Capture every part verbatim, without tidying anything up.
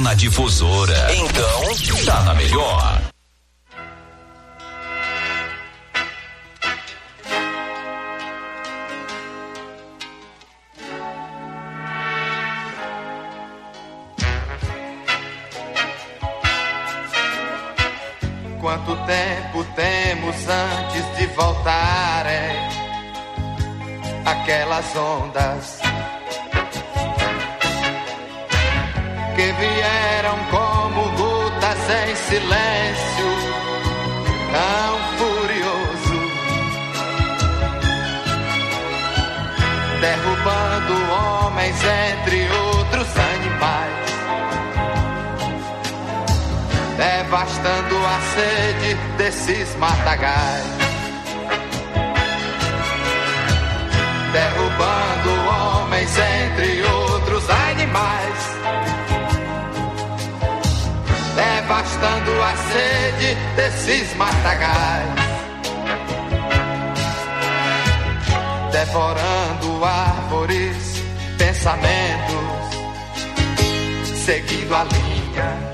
na Difusora. Então, tá na melhor. Quanto tempo temos antes de voltarem aquelas ondas que vieram como gotas em silêncio, tão furioso, derrubando homens entre outros animais, devastando a sede desses matagais, derrubando homens entre outros animais, devastando a sede desses matagais, devorando árvores, pensamentos, seguindo a linha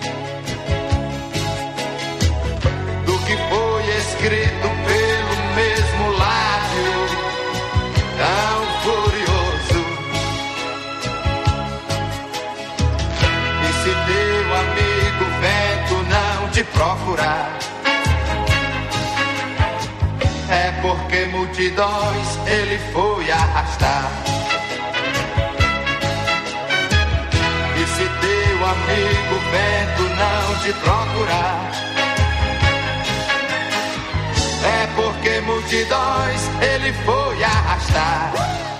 que foi escrito pelo mesmo lábio, tão furioso. E se teu amigo vento não te procurar, é porque multidões ele foi arrastar. E se teu amigo vento não te procurar, é porque multidões ele foi arrastar.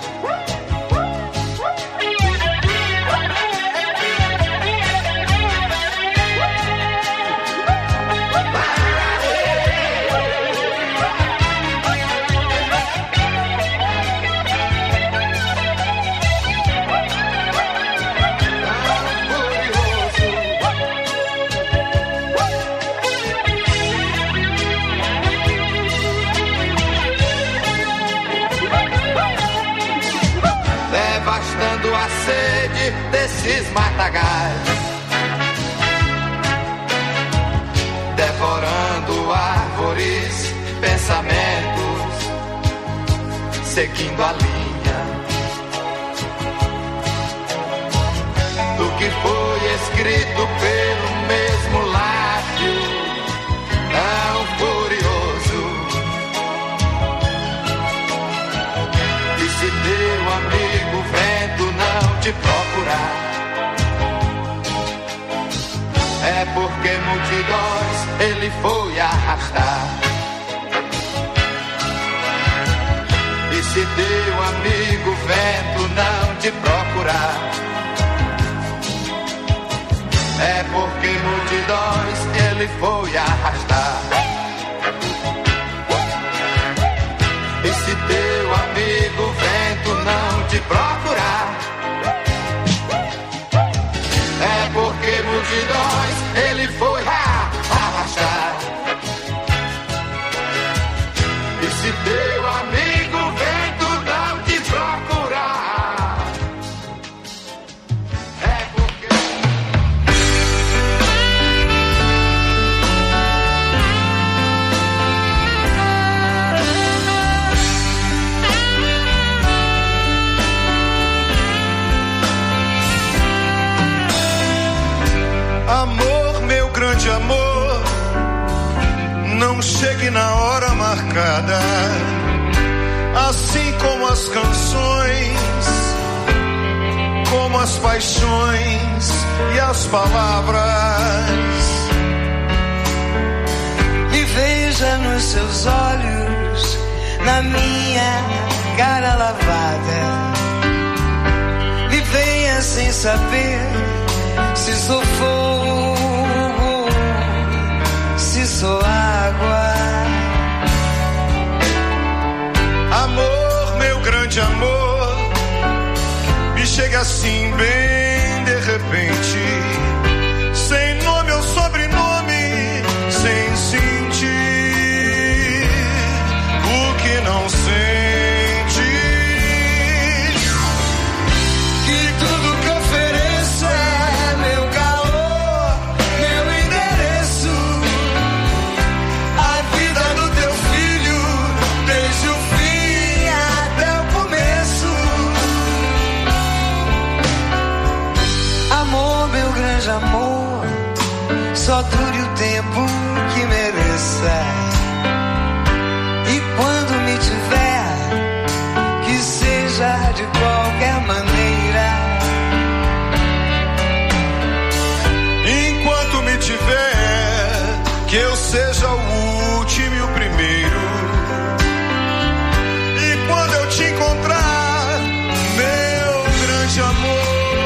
Devastando a sede desses matagais, devorando árvores, pensamentos, seguindo a linha do que foi escrito pelo mesmo lábio, tão furioso. E se teu amigo vento não te procurar, é porque multidões ele foi arrastar. E se teu amigo vento não te procurar, é porque multidões ele foi arrastar. E se teu amigo vento não te procurar, é porque multidões ele foi arrastar. E se teu amigo vento não te procurar, é porque... Amor, meu grande amor, não chegue na hora marcada, assim como as canções, como as paixões e as palavras. Me veja nos seus olhos, na minha cara lavada, me venha sem saber se sou fogo, se sou água. Amor, meu grande amor, me chega assim bem de repente, sem nome ou sobrenome, sem sentir o que não sente. Que tudo que ofereça é meu calor. só dure o tempo que mereça. E quando me tiver, que seja de qualquer maneira. Enquanto me tiver, que eu seja o último e o primeiro. E quando eu te encontrar, meu grande amor,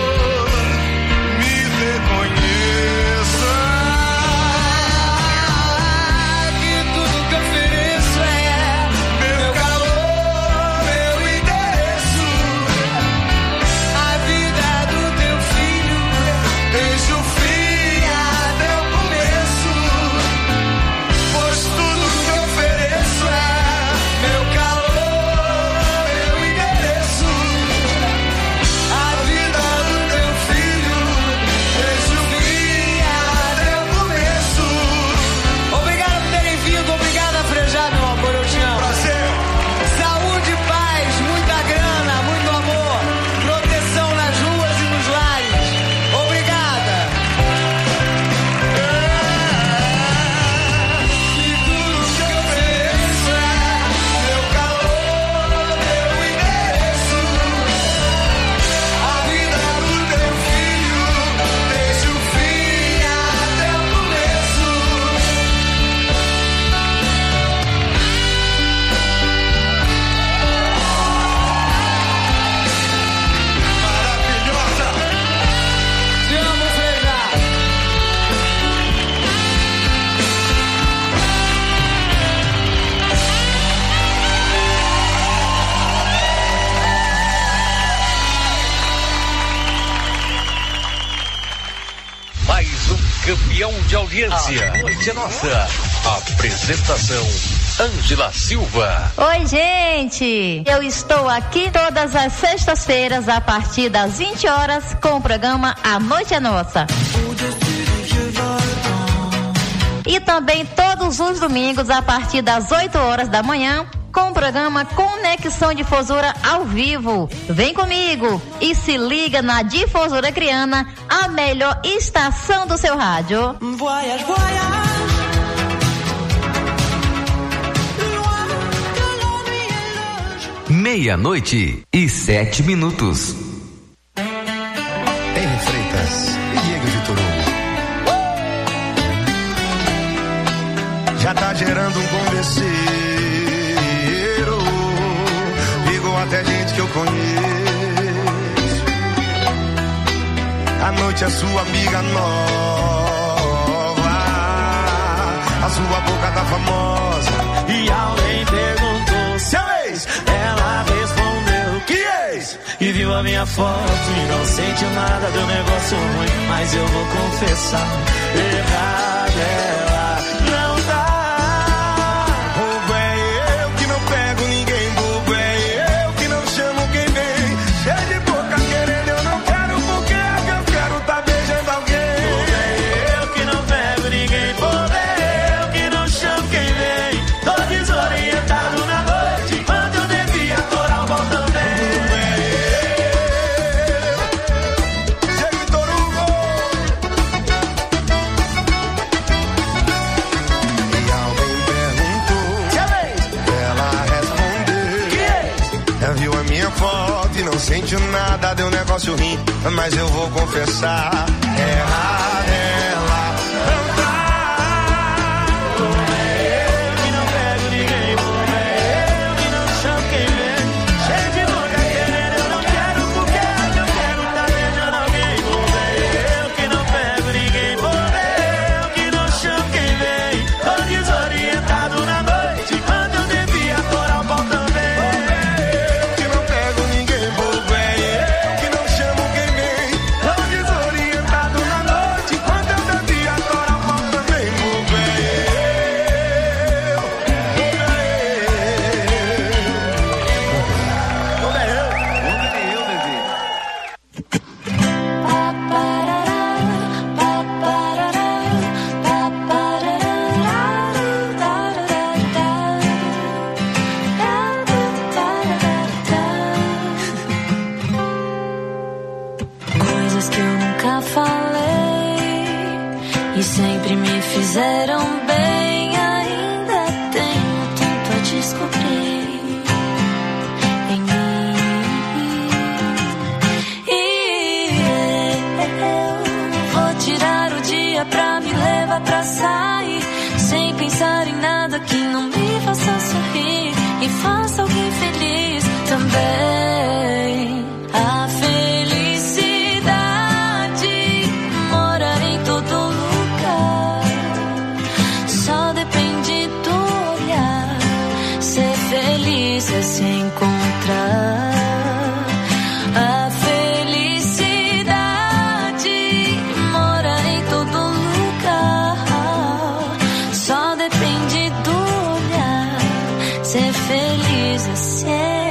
campeão de audiência. A noite é nossa. Apresentação: Ângela Silva. Oi, gente. Eu estou aqui todas as sextas-feiras a partir das vinte horas com o programa A Noite é Nossa. E também todos os domingos a partir das oito horas da manhã com o programa Conexão Difusora ao vivo. Vem comigo e se liga na Difusora Criana, a melhor estação do seu rádio. Voyage, voyage. Meia-noite e sete minutos. Henry Freitas e Diego Vitor Hugo. Já tá gerando um converseiro, igual até gente que eu conheço. A noite é sua amiga nova, a sua boca tá famosa. E alguém perguntou, seu ex? Ela respondeu, que ex? E viu a minha foto e não sentiu nada, deu negócio ruim, mas eu vou confessar, errado ela não tá. Bobo é eu que não pego ninguém, bobo é eu que não chamo quem vem. Cheio de boca querendo, eu não quero, porque é que eu quero tá beijando alguém. Bobo é eu que não pego ninguém, bobo é eu que não chamo quem vem. Tô desorientado na noite, quando eu devia torar o bom também. Bobo é eu, Diego Vitor Hugo. E alguém perguntou, ela respondeu, ela viu a minha foto e não sentiu nada, deu negócio ruim, mas eu vou confessar, errada ela não tá. Bobo é eu que não pego ninguém, bobo é eu que não chamo quem vem. Cheio de boca querendo, eu não quero, porque é que eu quero tá beijando alguém. Bobo é eu que não pego ninguém, bobo é eu que não chamo quem vem. Tô desorientado na noite, quando eu devia torar o pau também. Eu que não pego ninguém, bobo é eu que não chamo quem vem. Tô desorientado na noite, sempre me fizeram bem. Ainda tenho tanto a descobrir em mim. E eu vou tirar o dia pra me levar pra sair, sem pensar em nada que não me faça sorrir e faça alguém feliz também. A felicidade mora em todo lugar, só depende do olhar. Ser feliz é se encontrar. A felicidade mora em todo lugar, só depende do olhar. Ser feliz é se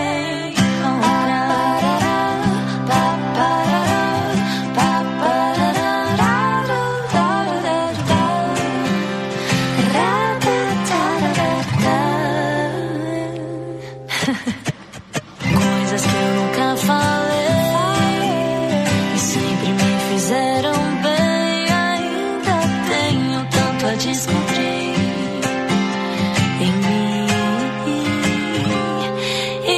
coisas que eu nunca falei e sempre me fizeram bem. Ainda tenho tanto a descobrir em mim. E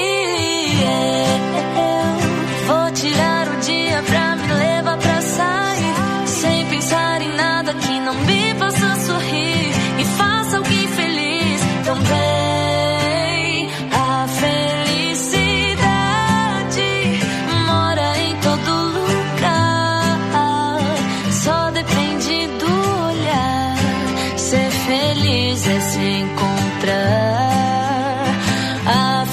eu vou tirar o dia pra me levar pra sair, sem pensar em nada que não me faça sorrir e faça alguém feliz também. A felicidade mora em todo lugar, só depende do olhar. Ser feliz é se encontrar. A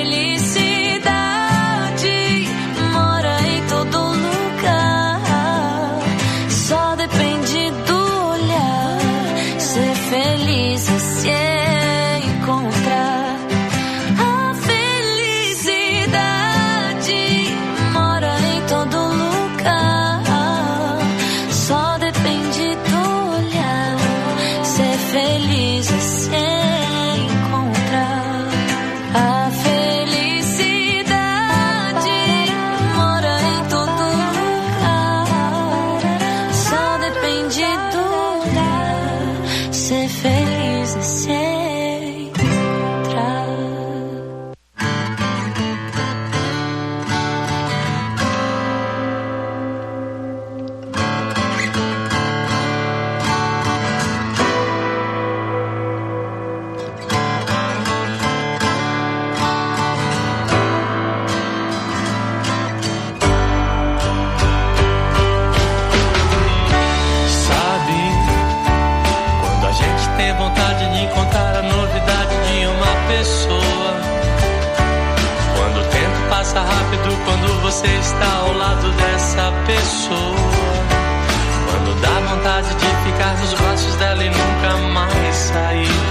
felicidade mora em todo lugar, só depende do olhar. Ser feliz é se encontrar. A felicidade mora em todo lugar, só depende do olhar. Ser feliz é se encontrar. A felicidade mora em todo lugar, só depende do olhar. Ser feliz é se encontrar. Sabe, quando a gente tem vontade de encontrar a novidade de uma pessoa, quando o tempo passa rápido, quando você está ao lado dessa pessoa, quando dá vontade de ficar nos braços dela e nunca mais sair.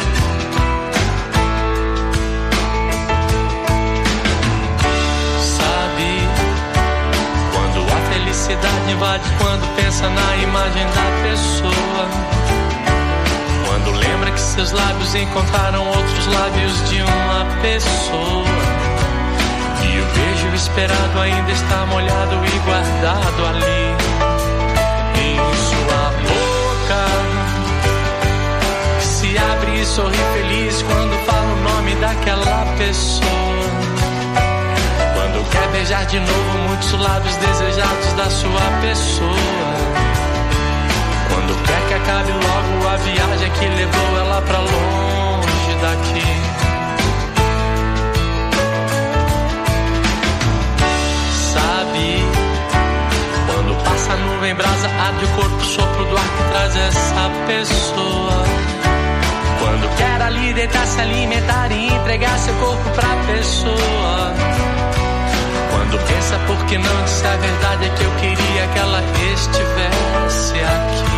Sabe, quando a felicidade invade, quando pensa na imagem da pessoa, quando lembra que seus lábios encontraram outros lábios de uma pessoa, e o beijo esperado ainda está molhado e guardado ali em sua boca, que se abre e sorri feliz quando fala o nome daquela pessoa, quando quer beijar de novo muitos lábios desejados da sua pessoa, quando quer que acabe logo a viagem que levou ela pra longe daqui. Sabe, quando passa a nuvem brasa, abre o corpo, sopro do ar que traz essa pessoa, quando quer ali deitar, se alimentar e entregar seu corpo pra pessoa, quando pensa por que não disse a verdade, é que eu queria que ela estivesse aqui.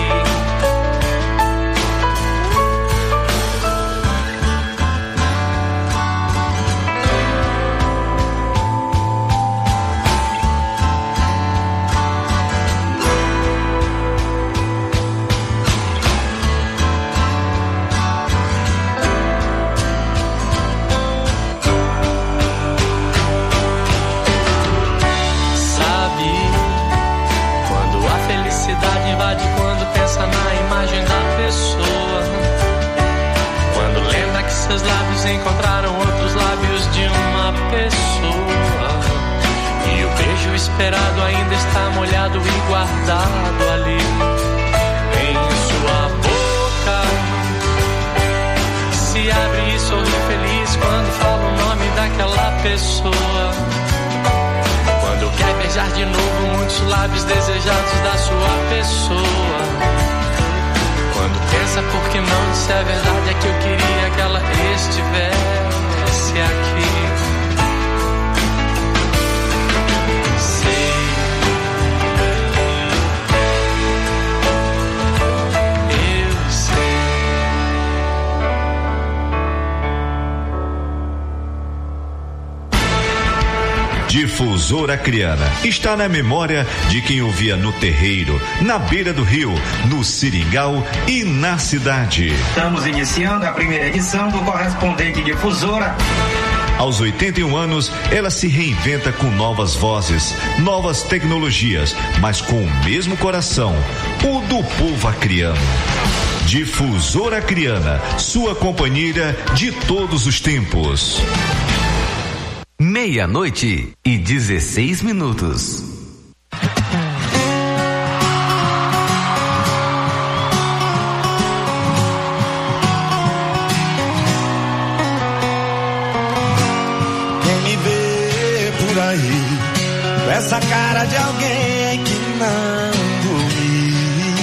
Quando a felicidade invade, quando pensa na lábios encontraram outros lábios de uma pessoa. E o beijo esperado ainda está molhado e guardado ali em sua boca. Se abre e sorri feliz quando fala o nome daquela pessoa. Quando quer beijar de novo muitos lábios desejados da sua pessoa. Quando pensa por que não, se é verdade é que eu queria que ela estivesse aqui. Sei, eu sei. Difusora Acreana está na memória de quem ouvia no terreiro, na beira do rio, no Seringal e na cidade. Estamos iniciando a primeira edição do Correspondente Difusora. Aos oitenta e um anos, ela se reinventa com novas vozes, novas tecnologias, mas com o mesmo coração, o do povo acreano. Difusora Acreana, sua companheira de todos os tempos. Meia-noite e dezesseis minutos. Quem me vê por aí, com essa cara de alguém que não dormiu,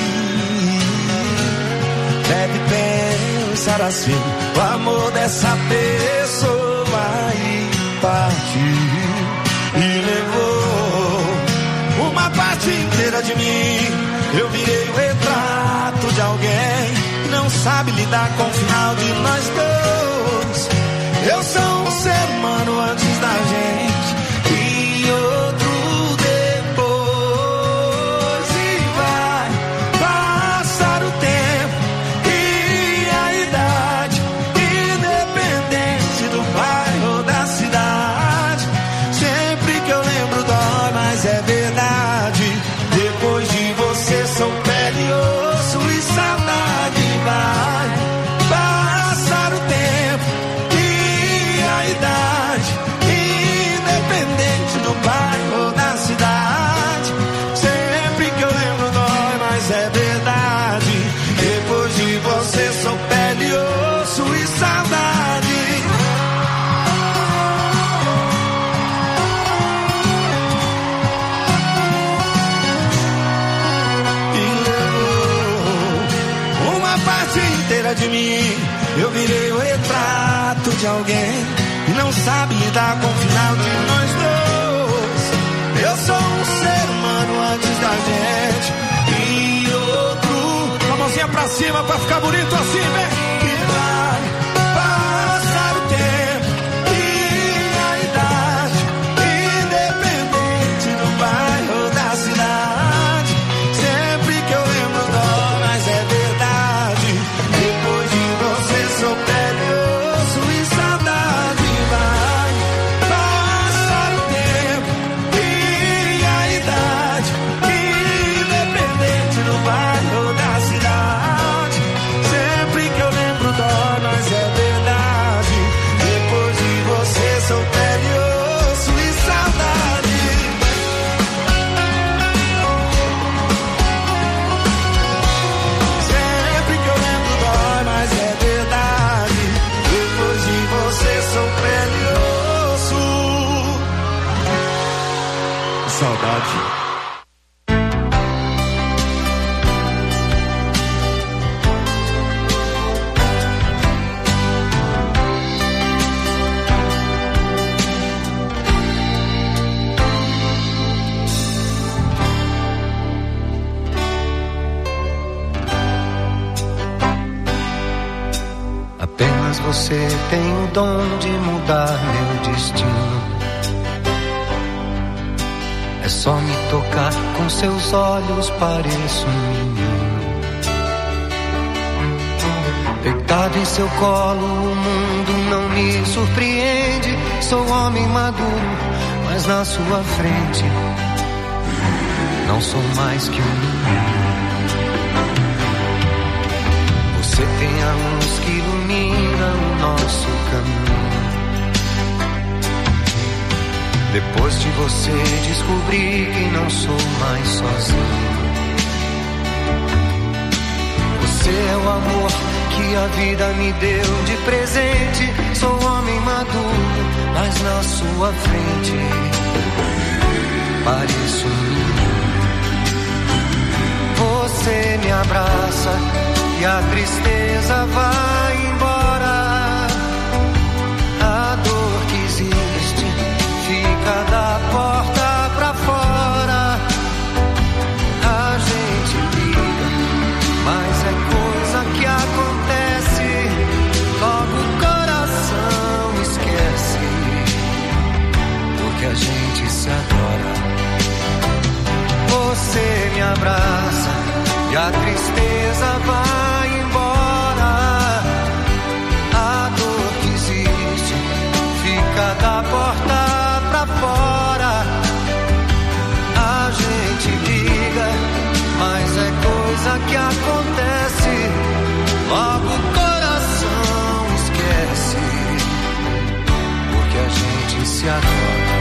deve pensar assim: o amor dessa pessoa aí partiu e levou uma parte inteira de mim. Eu virei o retrato de alguém que não sabe lidar com o final de nós dois. Eu sou um ser humano antes da gente e outro depois. E vai passar o tempo e a idade, independente do bairro, da cidade. Sempre que eu lembro dói, mas é verdade. Depois de você sou pele e osso e saudade. Vai passar o tempo e a idade, independente do bairro, da cidade. Sempre que eu lembro dói, mas é verdade. Depois de você sou pele e osso e saudade. Inteira de mim, eu virei o retrato de alguém que não sabe lidar com o final de nós dois. Eu sou um ser humano antes da gente e outro. Com a mãozinha pra cima pra ficar bonito assim, vem. E vai passar o tempo e a idade, independente do bairro, da cidade. Sempre que eu lembro dói, mas é verdade. Depois de você sou pele, osso e saudade. Vai passar o tempo e a idade, independente do bairro, da cidade. Sempre que eu lembro dói, mas é verdade. Depois de você sou pele, osso e saudade. Sempre que eu lembro dói, mas é verdade. Depois de você sou pele e osso. Saudade. Apenas você tem o dom de mudar meu destino. É só me tocar com seus olhos, pareço um menino. Deitado em seu colo, o mundo não me surpreende. Sou homem maduro, mas na sua frente não sou mais que um menino. Você tem a luz que ilumina o nosso caminho. Depois de você descobri que não sou mais sozinho. Você é o amor que a vida me deu de presente. Sou homem maduro, mas na sua frente pareço um menino. Você me abraça e a tristeza vai embora. A dor que existe fica da porta pra fora. A gente briga, mas é coisa que acontece. Logo o coração esquece, porque a gente se adora. Você me abraça e a tristeza vai embora. A dor que existe fica da porta pra fora. A gente liga, mas é coisa que acontece. Logo o coração esquece, porque a gente se adora.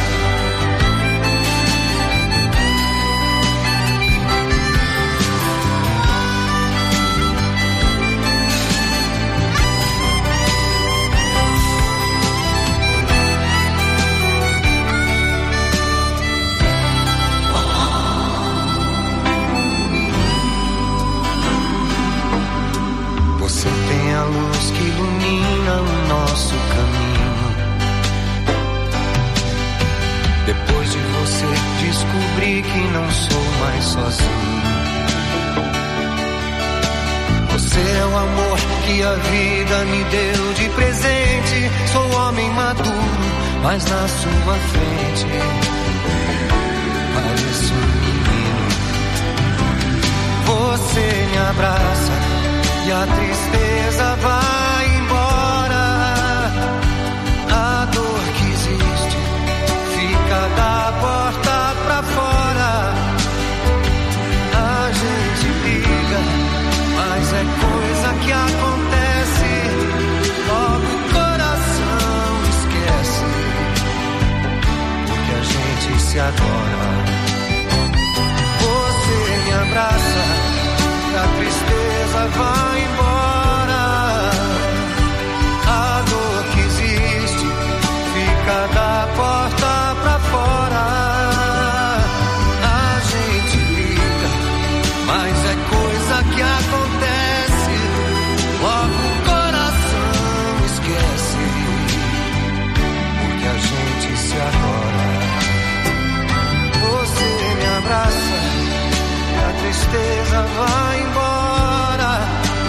A luz que ilumina o nosso caminho. Depois de você descobri que não sou mais sozinho. Você é o amor que a vida me deu de presente. Sou homem maduro, mas na sua frente pareço um menino. Você me abraça e a tristeza vai embora. A dor que existe fica da porta pra fora. A gente briga, mas é coisa que acontece. Logo o coração esquece, porque a gente se adora. Você me abraça, a tristeza vai embora. A dor que existe fica da porta pra fora. A gente liga, mas é coisa que acontece. Logo o coração esquece, porque a gente se adora. Você me abraça, a tristeza vai embora.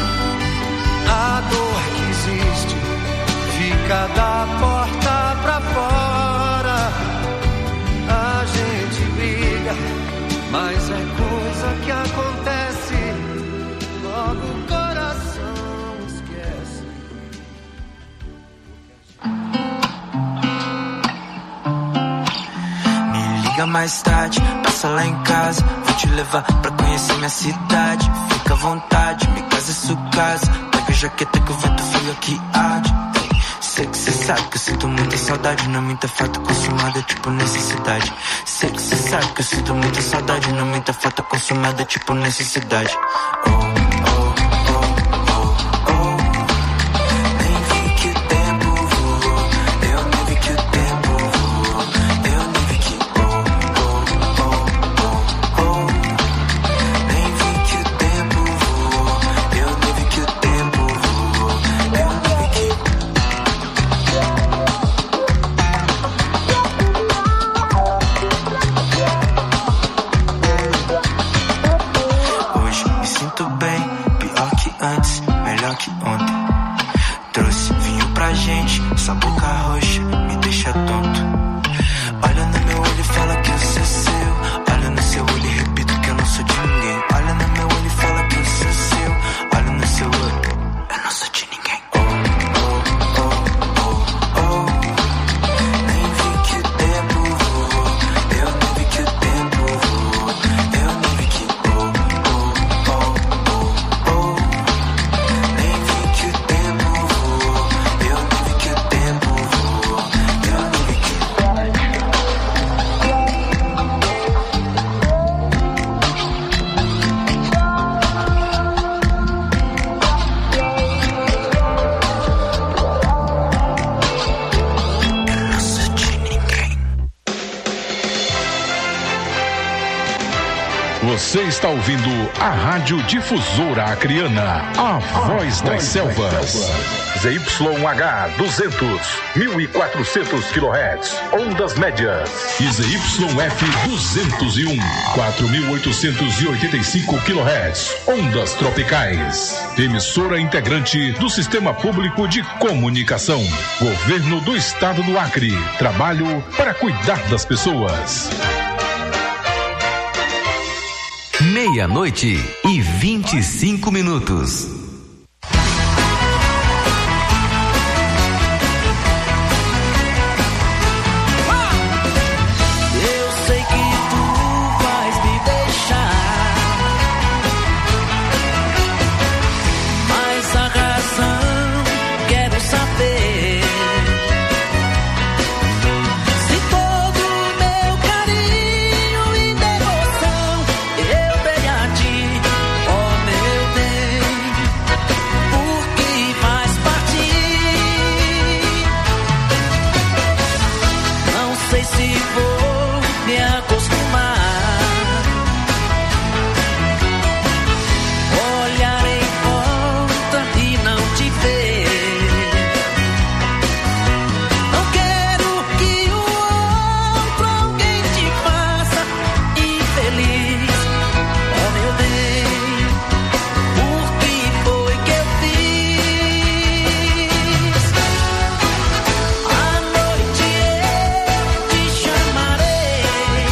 A dor que existe fica da porta pra fora. A gente briga, mas é coisa que acontece. Logo o coração esquece. Me liga mais tarde, passa lá em casa. Vou te levar pra conhecer minha cidade. Fica à vontade, minha casa é sua casa. Pega a jaqueta que o vento frio aqui arde. Sei que cê sabe que eu sinto muita saudade. Não é muita falta consumada, tipo necessidade. Sei que cê sabe que eu sinto muita saudade. Não é muita falta consumada, tipo necessidade. Oh. Você está ouvindo a Rádio Difusora Acreana, a voz das selvas. Z Y H duzentos, mil e quatrocentos quilohertz, ondas médias. E Z Y F duzentos e um, quatro mil oitocentos e oitenta e cinco quilohertz, ondas tropicais. Emissora integrante do Sistema Público de Comunicação. Governo do Estado do Acre. Trabalho para cuidar das pessoas. Meia-noite e vinte e cinco minutos. Eu sei que tu vais me deixar, mas a razão quero saber. Se todo o meu carinho e devoção eu dei a ti, ó meu bem, por que vais partir? Não sei se vou me acostumar, olhar em volta e não te ver. Não quero que o outro alguém te faça infeliz, ó meu bem, por que foi que eu fiz? À noite eu te chamarei,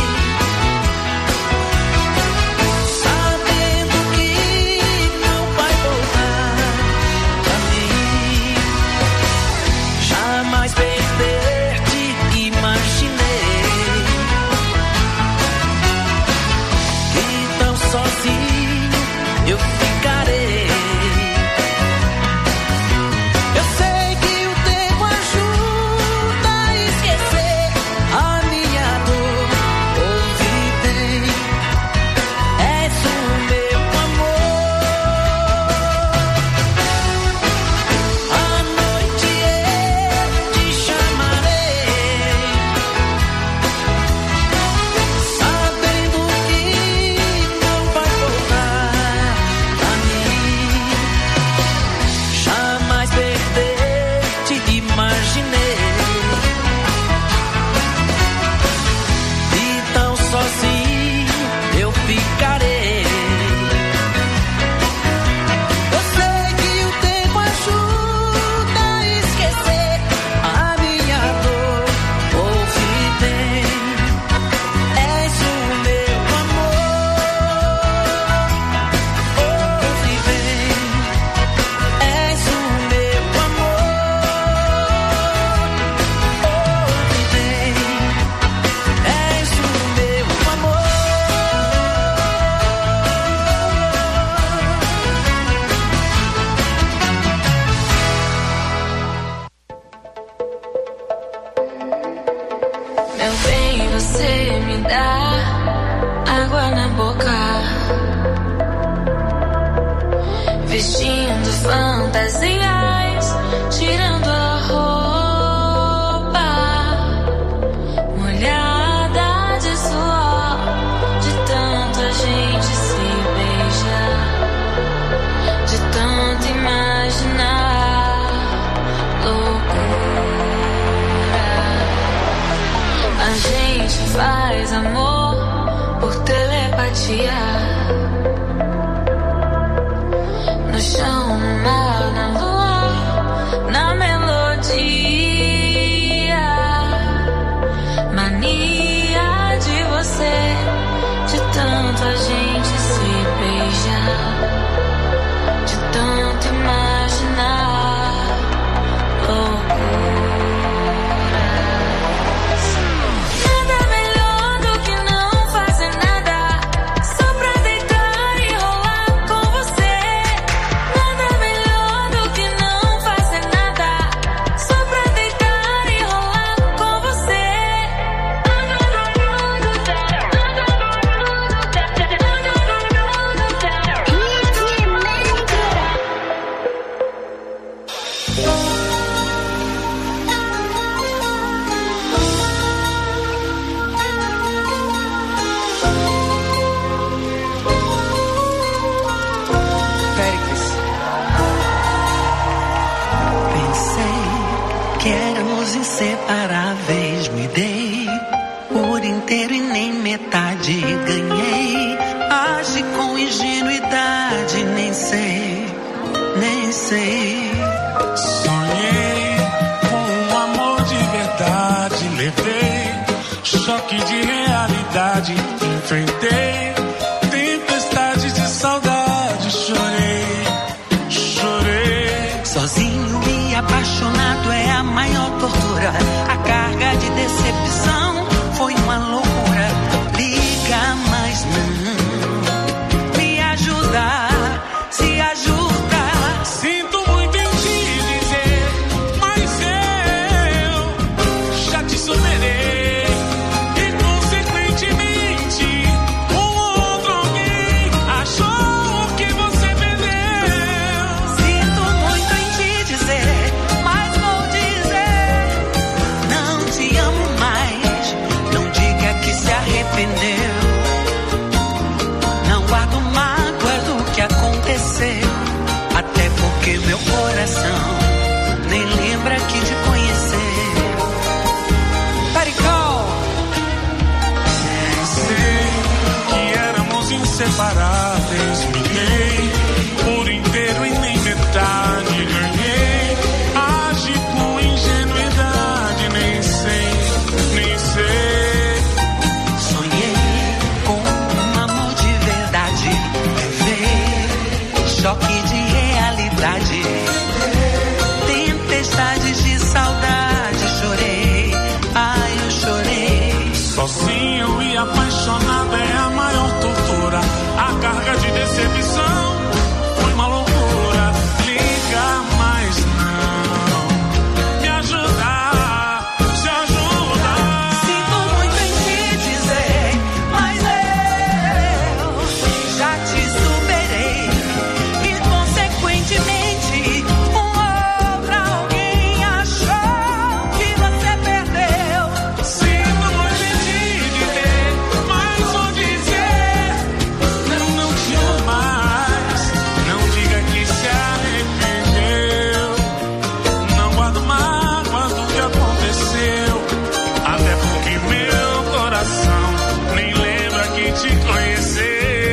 sabendo que não vai voltar pra mim. Jamais perder-te imaginei, que tão sozinho eu ficarei. Eu sei que o tempo ajuda a esquecer a minha dor. Ouve bem, és o meu amor. À noite eu te chamarei, sabendo que não vai voltar pra mim. Jamais perder-te imaginei, e tão sozinho eu ficarei. Eu sei que o tempo ajuda a esquecer a minha dor. Ouve bem, és o meu amor. Ouve bem, és o meu amor. Ouve bem, és o meu amor. Meu bem, você me dá água na boca, vestindo fantasias, tirando a roupa, molhada de suor, de tanto a gente se beijar, de tanto imaginar loucura. A gente faz amor por telepatia, no chão, no mar, na lua, na melodia. Mania de você, de tanto a gente se beijar, de tanto imaginar loucura. Nada melhor do que não fazer nada, só pra deitar e rolar com você. Nada melhor que éramos inseparáveis, me dei por inteiro e nem metade ganhei. Age com ingenuidade, nem sei, nem sei. Sonhei com um amor de verdade, levei choque de realidade, enfrentei tempestade de saudade, chorei, chorei. Sozinho e apaixonado é a maior tortura. A carga de decepção foi uma loucura. Liga, mas não me ajuda, se ajuda. Sinto muito em te dizer, mas eu já te superei. E consequentemente, um outro alguém achou que você perdeu. Sinto muito em te dizer, mas vou dizer, não te amo mais. Não diga que se arrependeu. Não guardo mágoa do que aconteceu, até porque meu coração nem lembra que te conheceu. Pericol. Sei que éramos inseparáveis, me dei por inteiro e nem metade ganhei. Age com ingenuidade, nem sei, nem sei. Sonhei com um amor de verdade, levei choque de realidade, tempestades de saudade, chorei, ai eu chorei. Sozinho e apaixonado é a maior tortura. A carga de decepção foi uma loucura. Liga, mas não me ajuda, se ajuda. Sinto muito em te dizer, mas eu já te superei. E consequentemente, um outro alguém achou que você perdeu. Sinto muito em te dizer, mas vou dizer, não, não te amo mais. Não diga que se arrependeu. Não guardo mágoas do que aconteceu, até porque meu coração nem lembra que te conheceu.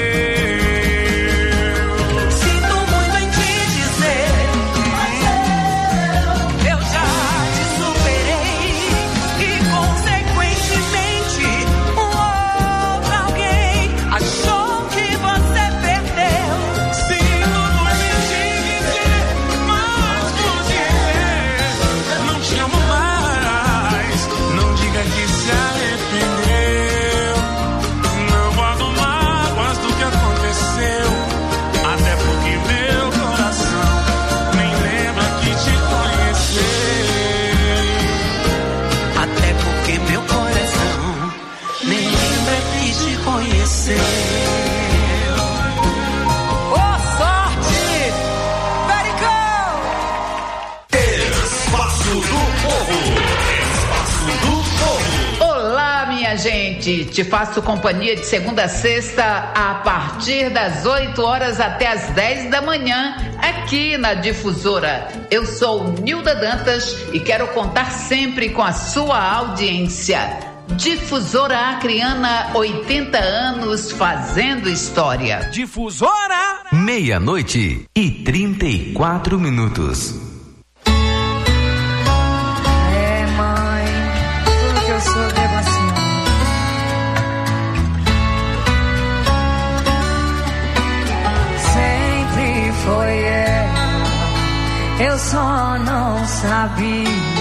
Sinto muito em te dizer, mas eu, eu já te superei. E consequentemente, um outro alguém achou que você perdeu. Sinto muito em te dizer, mas vou dizer, não te amo mais. Não diga que se arrependeu. Não guardo mágoas do que aconteceu, até porque meu coração nem lembra que te conheceu. Até porque meu coração nem lembra que te conheceu. Ô sorte! Pericol! Espaço do Povo. Espaço do Povo. Olá, minha gente. Te faço companhia de segunda a sexta a partir das oito horas até as dez da manhã aqui na Difusora. Eu sou Nilda Dantas e quero contar sempre com a sua audiência. Difusora Acreana, oitenta anos fazendo história. Difusora! Meia-noite e trinta e quatro minutos. É, mãe, tudo que eu sou devo assim. Sempre foi ela, eu só não sabia.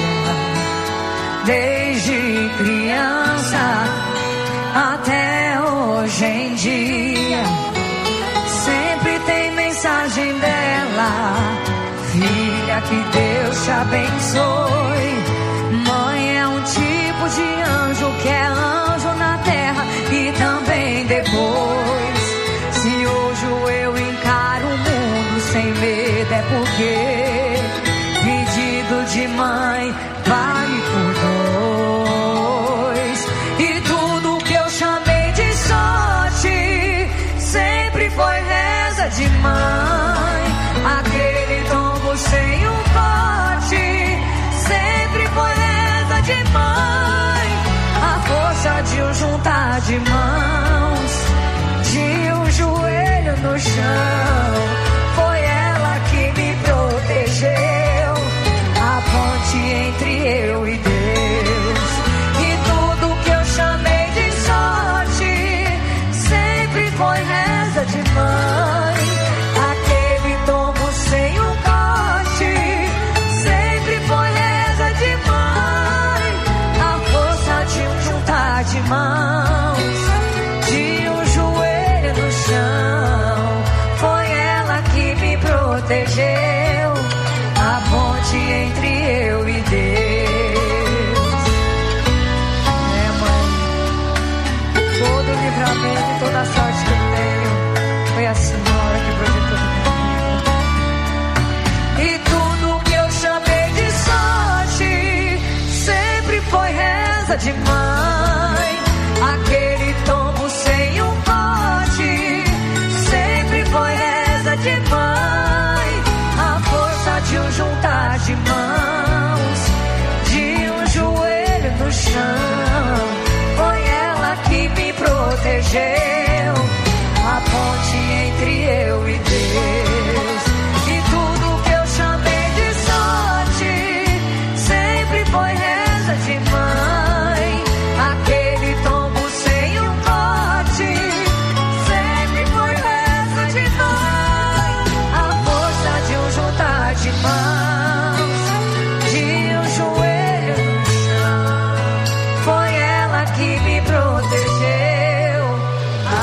Desde criança até hoje em dia, sempre tem mensagem dela: filha, que Deus te abençoe. Mãe é um tipo de anjo que é anjo na terra e também depois. Se hoje eu encaro o mundo sem medo, é porque pedido de mãe vale por dois. E tudo que eu chamei de sorte sempre foi reza de mãe. Aquele tombo sem um pote sempre de mãe, a força de um juntar de mãos, de um joelho no chão. Foi ela que me protegeu, a ponte entre eu e Deus. E tudo que eu chamei de sorte sempre foi reza de mãe. Aquele tombo sem um corte sempre foi reza de mãe. A força de um juntar de mãos, de um joelho no chão. Foi ela que me protegeu, a ponte entre eu e Deus. É, mãe, todo o livramento e toda a sorte que eu tenho foi a senhora que projetou minha vida. E tudo que eu chamei de sorte sempre foi reza de mãe. Aquele tombo sem um corte sempre foi reza de mãe. A força de um juntar de mãos, de um joelho no chão. Foi ela que me protegeu, a ponte entre eu e Deus. E tudo que eu chamei de sorte sempre foi reza de mãe. Aquele tombo sem um corte sempre foi reza de mãe. A força de um juntar de mãos, de um joelho no chão. Foi ela que me protegeu,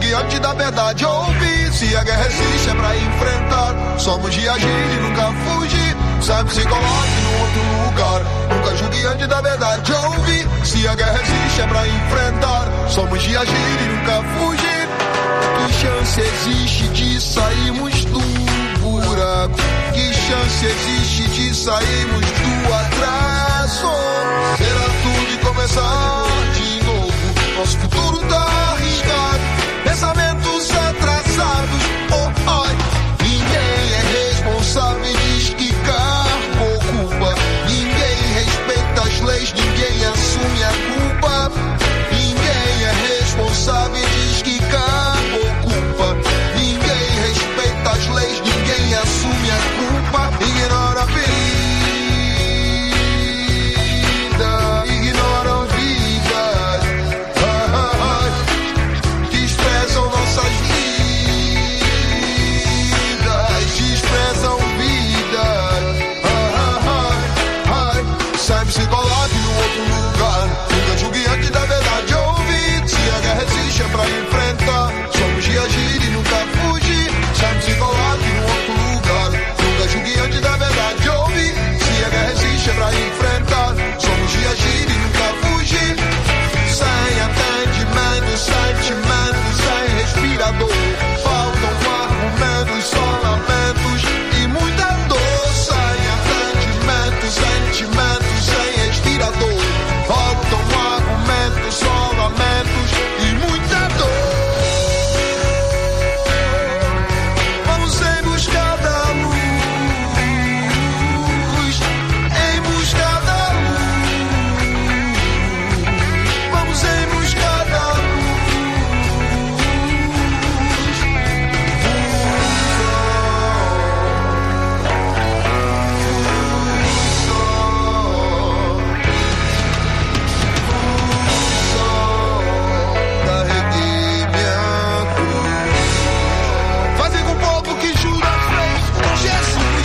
diante da verdade. Ouvi, se a guerra existe é pra enfrentar. Somos de agir e nunca fugir. Sempre se coloque no outro lugar. Nunca julgue diante da verdade. Ouvi, se a guerra existe é pra enfrentar. Somos de agir e nunca fugir. Que chance existe de sairmos do buraco? Que chance existe de sairmos do atraso? Será tudo e começar de novo. Nosso futuro tá arriscado. Pensamentos atrasados. Oh, ai. Ninguém é responsável e diz que cargo culpa. Ninguém respeita as leis, ninguém assume a culpa. Ninguém é responsável e diz que cargo culpa. Ninguém respeita as leis, ninguém assume a culpa. Ignora a vida, ignora a vida. Ah, ah, ah. Desprezam nossas vidas, desprezam vidas. Ah, ah, ah, ah. Sempre se coloque no outro lugar. Nunca julgue antes da verdade. Ouvir, se a guerra existe é pra enfrentar. Somos de agir e nunca fugir. Sempre se coloque no outro lugar. Nunca julgue antes da verdade. Ouvir, se a guerra existe é pra enfrentar. Somos de agir e nunca fugir. Sem atendimento, sentimento, sem respirador. Faltam argumentos, só lamentos e muita dor. Sem atendimento, sentimento, sem respirador. Faltam argumentos, só lamentos e muita dor. Vamos em busca da luz, em busca da luz. Vamos em busca da carreguei minha cruz. Fazem com o povo que Judas fez com Jesus.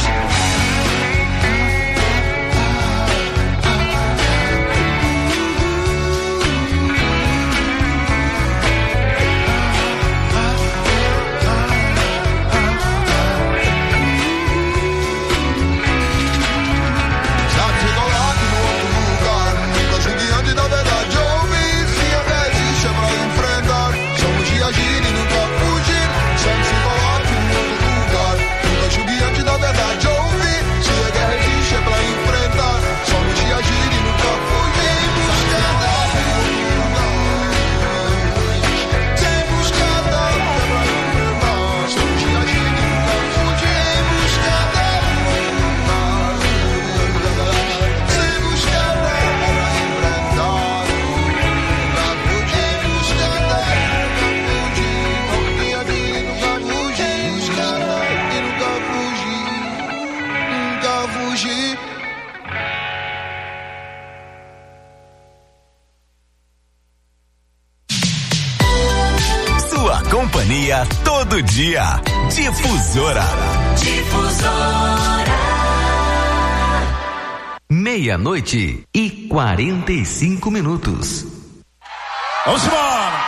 Sabe, se coloque no outro lugar. Nunca julgue antes da verdade. Ouvir, se a guerra existe é pra enfrentar. Somos de agir e nunca fugir. Sempre se coloque no outro lugar. Nunca julgue antes da verdade. Ouvir, se a guerra existe é pra enfrentar. Somos de agir e nunca fugir. Em busca da luz, sem busca da luz. Somos de agir e nunca fugir. Em busca da luz, sem busca da enfrentar. Nunca fugir, em busca da nunca fugir, nunca fugir, busca da e nunca fugir, nunca fugir. Sua companhia todo dia. Difusora. Difusora. Meia-noite e quarenta e cinco minutos. Vamos embora!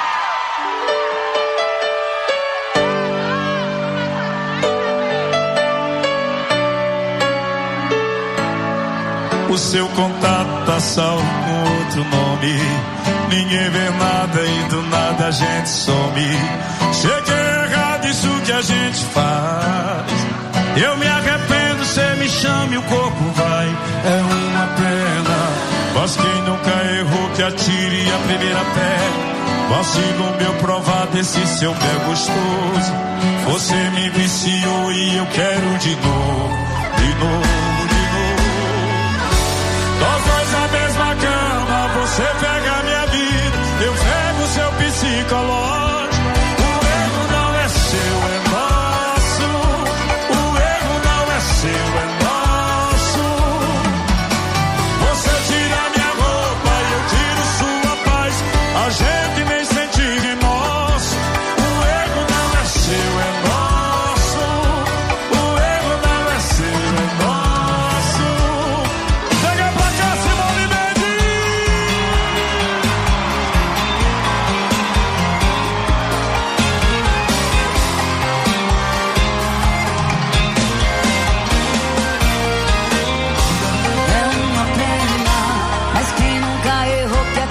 O seu contato tá salvo com outro nome. Ninguém vê nada e do nada a gente some. Sei que é errado isso que a gente faz. Eu me arrependo, cê me chama e o corpo vai. É uma pena. Mas quem nunca errou que atire a primeira pedra. Consigo meu provar desse seu pé gostoso. Você me viciou e eu quero de novo, de novo, de novo. Nós dois na mesma cama, você pega a minha vida, eu pego o seu psicológico. O erro não é seu, é nosso. O erro não é seu, é nosso. Você tira minha roupa e eu tiro sua paz. A gente nem sente remorso. O erro não é seu, é nosso. O erro não é seu, é nosso. Chega pra cá, Simone Mendes.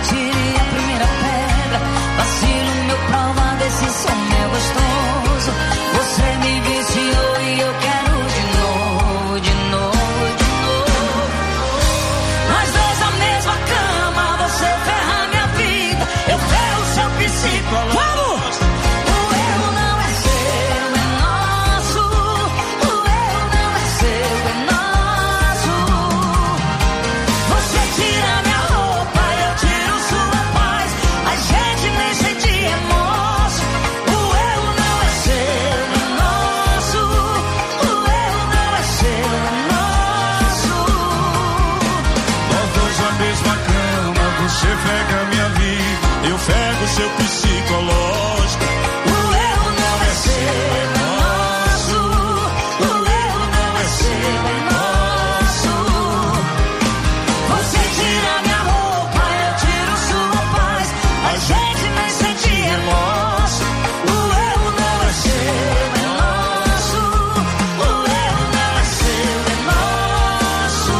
atire a primeira pedra. Vacilo, meu prova desse sonho é gostoso. Você me viciou e eu quero de novo, de novo, de novo. Nós dois na mesma cama, você ferra minha vida, eu ferro seu psicólogo. Vamos! O erro não é seu, é nosso. O erro não é seu, é nosso. Você tira minha roupa, eu tiro sua paz. A gente nesse dia é moço. O erro não é seu, é nosso. O erro não é seu, é nosso. Nós dois na mesma cama, você pega minha vida, eu pego seu psicológico. O erro não é seu, é nosso. O erro não é seu, é nosso. Você tira minha roupa, eu tiro sua paz. A gente nesse dia é nosso. O erro não é seu, é nosso. O erro não é seu, é nosso.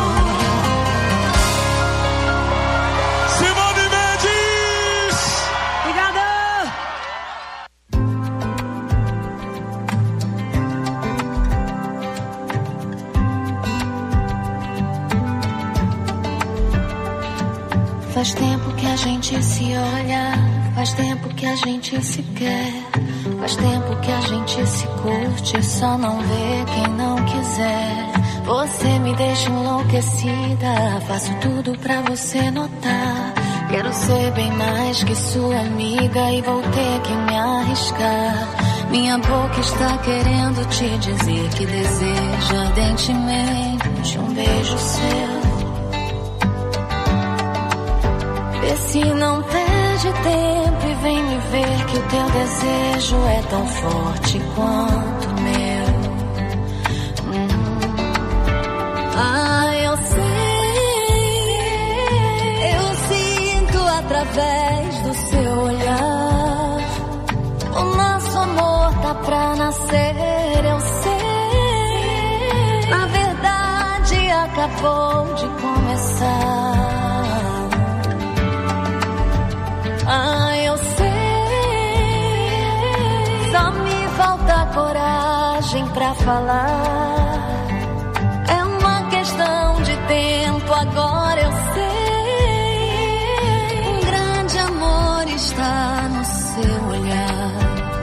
Simone Mendes! Obrigada! Faz tempo que a gente se olha, faz tempo que a gente se quer, faz tempo que a gente se curte, só não vê quem não quiser. Você me deixa enlouquecida, faço tudo pra você notar. Quero ser bem mais que sua amiga e vou ter que me arriscar. Minha boca está querendo te dizer que deseja ardentemente um beijo seu. Vê se não perde tempo e vem me ver que o teu desejo é tão forte quanto o meu. Hum. Ah, eu sei, eu sinto através do seu olhar. O nosso amor tá pra nascer, eu sei. Na verdade acabou de começar. Ah, eu sei. Só me falta coragem pra falar. É uma questão de tempo, agora eu sei. Um grande amor está no seu olhar.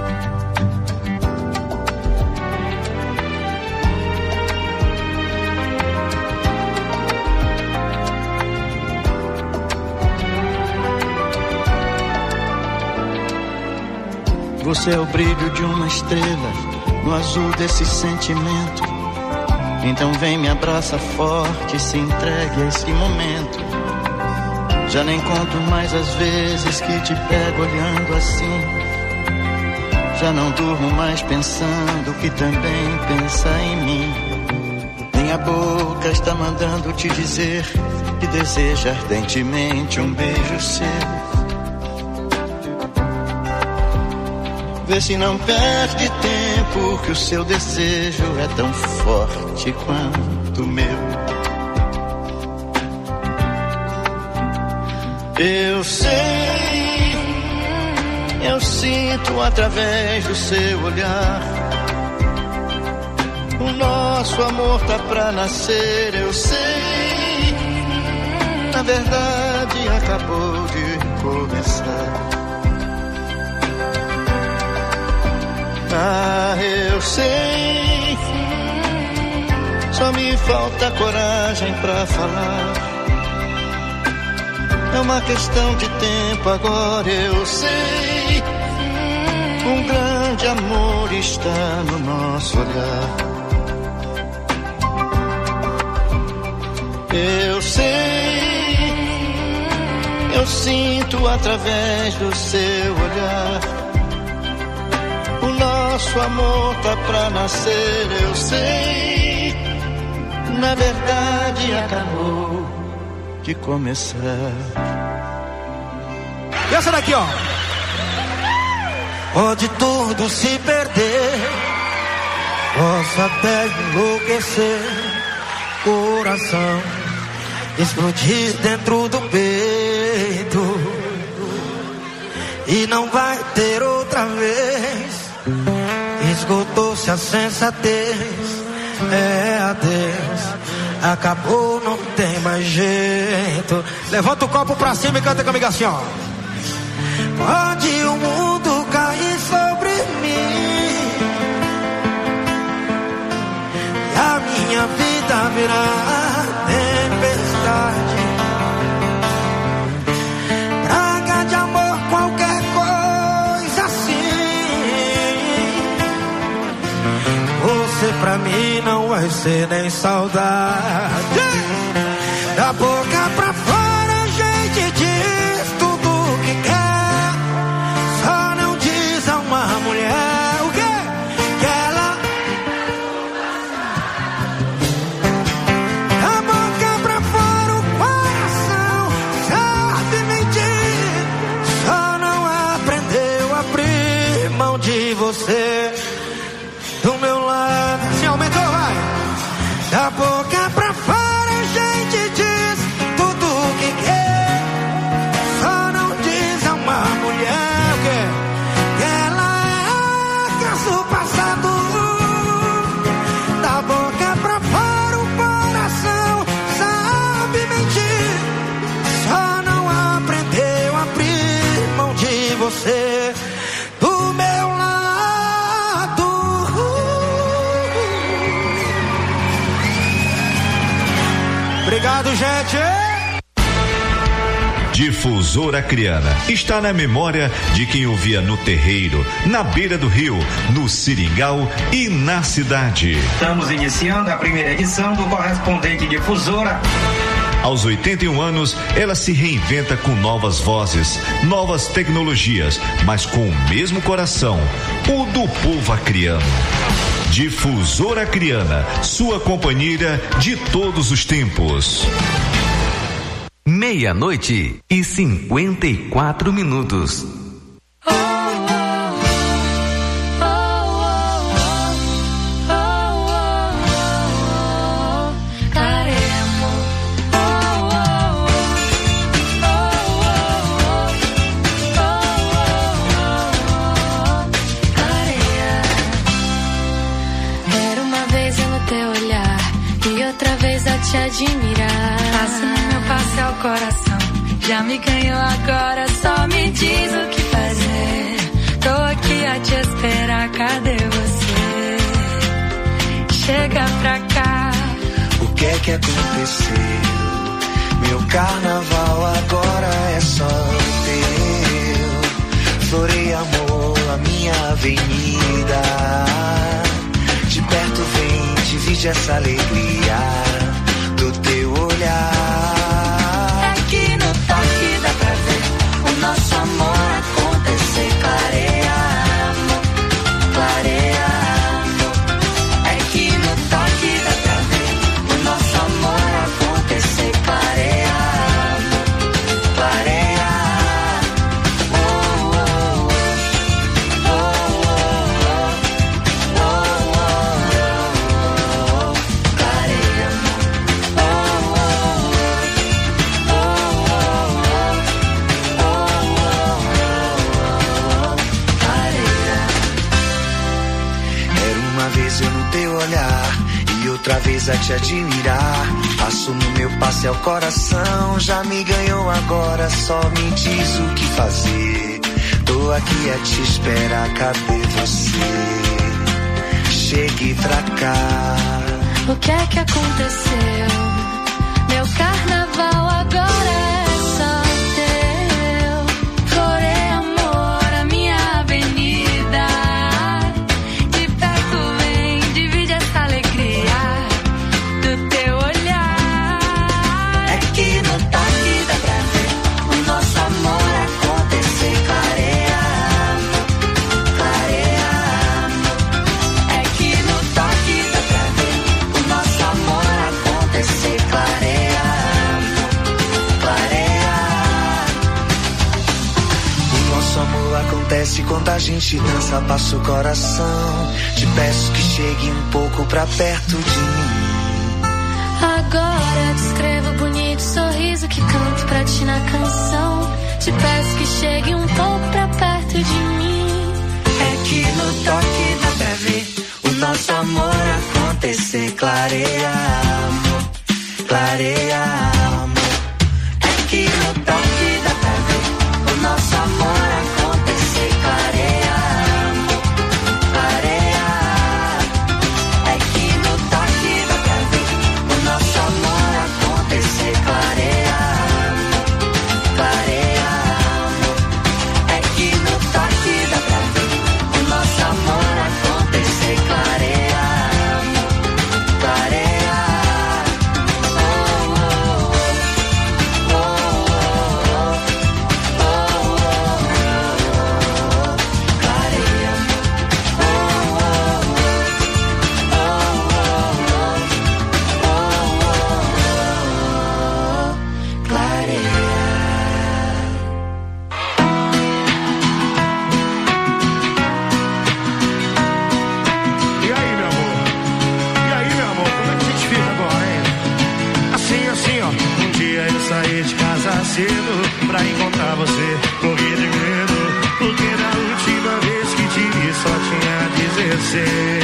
Você é o brilho de uma estrela no azul desse sentimento. Então vem, me abraça forte, se entregue a esse momento. Já nem conto mais as vezes que te pego olhando assim. Já não durmo mais pensando que também pensa em mim. Minha boca está mandando te dizer que deseja ardentemente um beijo seu. Vê se não perde tempo, que o seu desejo é tão forte quanto o meu. Eu sei, eu sinto através do seu olhar. O nosso amor tá pra nascer, eu sei. Na verdade acabou de começar. Ah, eu sei. Só me falta coragem pra falar. É uma questão de tempo, agora eu sei. Um grande amor está no nosso olhar. Eu sei. Eu sinto através do seu olhar. Nosso amor tá pra nascer, eu sei. Na verdade acabou de começar. E essa daqui, ó. Pode tudo se perder, posso até enlouquecer, coração explodir dentro do peito. jeito e não vai ter outra vez. Esgotou-se a sensatez, é adeus, acabou, não tem mais jeito. Levanta o copo pra cima e canta comigo assim, ó. Pode o mundo cair sobre mim e a minha vida virar tempestade, praga de amor, qualquer coisa assim. Você pra mim não vai ser nem saudade. Da boca pra fora a gente diz tudo o que quer, só não diz a uma mulher o quê? Que ela... Da boca pra fora o coração sabe mentir, só não aprendeu a abrir mão de você. Do meu lado, se aumentou, vai. Da boca pra fora a gente diz tudo o que quer, só não diz a uma mulher o quê? Que ela é caso passado. Da boca pra fora o coração sabe mentir, só não aprendeu a abrir mão de você. Do meu lado. Obrigado, gente. Difusora Acreana está na memória de quem ouvia no terreiro, na beira do rio, no seringal e na cidade. Estamos iniciando a primeira edição do Correspondente Difusora. Aos oitenta e um anos, ela se reinventa com novas vozes, novas tecnologias, mas com o mesmo coração, o do povo acreano. Difusora Acreana, sua companheira de todos os tempos. Meia-noite e cinquenta e quatro minutos. Te admirar, faço no meu passe ao coração. Já me ganhou agora, só me diz o que fazer. Tô aqui a te esperar, cadê você? Chega pra cá. O que é que aconteceu? Meu carnaval agora é só teu. Florei amor, a minha avenida. De perto vem, divide essa alegria do teu olhar. É que no toque dá pra ver o nosso amor acontecer. Clareia, amor, clareia, amor. É que no toque dá pra ver o nosso amor acontecer. Clareia, amor, clareia. Oh, oh, oh, oh, oh, oh, oh, oh, clareia, amor. Eu no teu olhar e outra vez a te admirar. Passo no meu passe ao coração. Já me ganhou agora, só me diz o que fazer. Tô aqui a te esperar, cadê você? Chegue pra cá. O que é que aconteceu? Meu carnaval agora é só teu. Florei amor, a minha avenida. De perto vem, divide essa alegria do teu olhar. É que no toque dá pra ver o nosso amor acontecer. Clareia, amor, clareia, amor. É que no toque dá pra ver o nosso amor acontecer. Clareia, amor, clareia. O nosso amor acontece quando a gente dança, passa o coração. Te peço que chegue um pouco pra perto de mim. Agora te escrevo bonito sorriso que canto pra ti na canção. Te peço que chegue um pouco pra perto de mim. É que no toque dá pra ver o nosso amor acontecer. Clareia, amor, clareia, amor. É que no toque dá pra ver o nosso amor acontecer. Clareia, amor, clareia. É que no toque dá pra ver o nosso amor acontecer. Clareia, amor, clareia, amor. É que no toque dá pra ver o nosso amor acontecer. Clareia, amor, clareia. Oh, oh, oh, oh, oh, oh, oh, clareia, oh, oh, oh, oh, clareia. E aí, meu amor? E aí, meu amor? Como é que a gente fica agora, hein? Assim, assim, ó. Um dia eu saí de casa cedo pra encontrar você. Morri de medo, porque na última vez que te vi só tinha dezesseis.